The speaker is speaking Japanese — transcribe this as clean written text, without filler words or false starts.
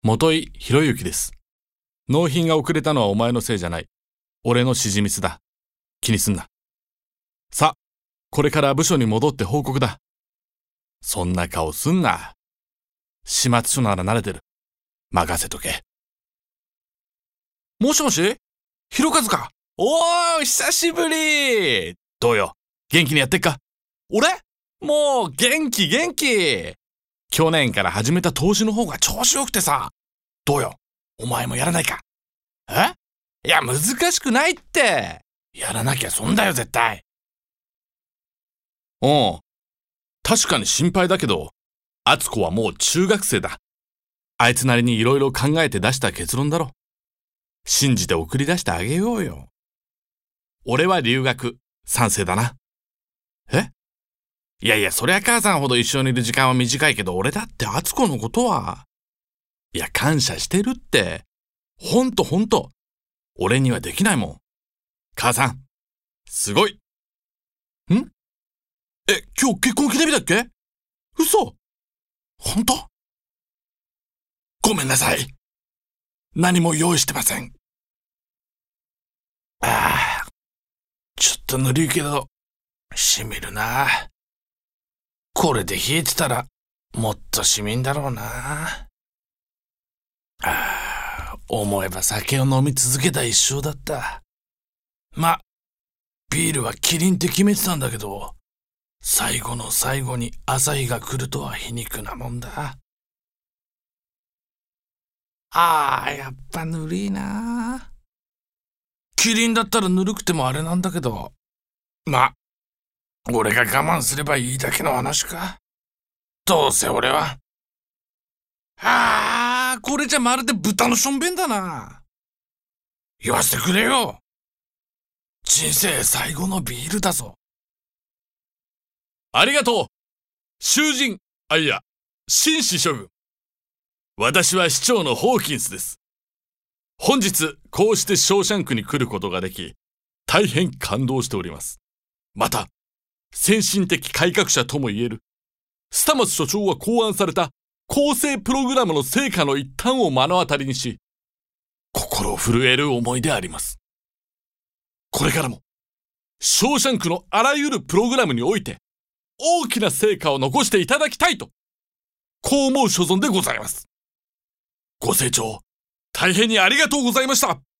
元井博之です。納品が遅れたのはお前のせいじゃない。俺の指示ミスだ。気にすんな。さ、これから部署に戻って報告だ。そんな顔すんな。始末書なら慣れてる。任せとけ。もしもし、ひろかずか。おー、久しぶり。どうよ、元気にやってっか。俺もう元気。去年から始めた投資の方が調子よくてさ。どうよ、お前もやらないか。いや、難しくないって。やらなきゃ損だよ、絶対。うん。確かに心配だけど、敦子はもう中学生だ。あいつなりにいろいろ考えて出した結論だろ。信じて送り出してあげようよ。俺は留学、賛成だな。いや、そりゃ母さんほど一緒にいる時間は短いけど、俺だって敦子のことは。いや、感謝してるって。ほんと。俺にはできないもん。母さん、すごい。今日結婚記念日だっけ？嘘？ほんと？ごめんなさい。何も用意してません。ちょっとぬるいけど、しみるな。これで冷えてたら、もっとしみんだろうな。思えば酒を飲み続けた一生だった。ビールはキリンって決めてたんだけど、最後の最後に朝日が来るとは皮肉なもんだ。やっぱぬるいな。キリンだったらぬるくてもあれなんだけど、俺が我慢すればいいだけの話か。どうせ俺は。これじゃまるで豚のしょんべんだな。言わせてくれよ。人生最後のビールだぞ。ありがとう、囚人、紳士諸君。私は市長のホーキンスです。本日、こうしてショーシャンクに来ることができ、大変感動しております。また、先進的改革者とも言える、スタマス所長は考案された構成プログラムの成果の一端を目の当たりにし、心震える思いであります。これからも、ショーシャンクのあらゆるプログラムにおいて、大きな成果を残していただきたいと、こう思う所存でございます。ご清聴、大変にありがとうございました。